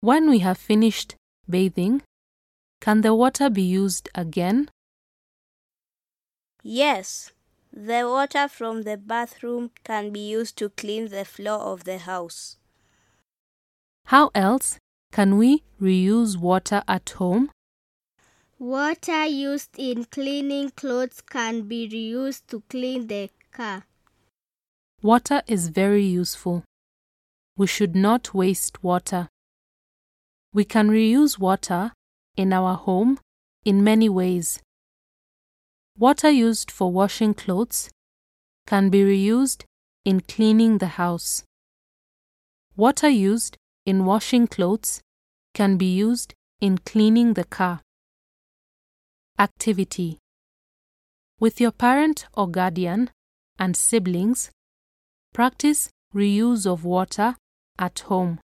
When we have finished bathing, can the water be used again? Yes, the water from the bathroom can be used to clean the floor of the house. How else can we reuse water at home? Water used in cleaning clothes can be reused to clean the car. Water is very useful. We should not waste water. We can reuse water in our home in many ways. Water used for washing clothes can be reused in cleaning the house. Water used in washing clothes can be used in cleaning the car. Activity: with your parent or guardian and siblings, practice reuse of water at home.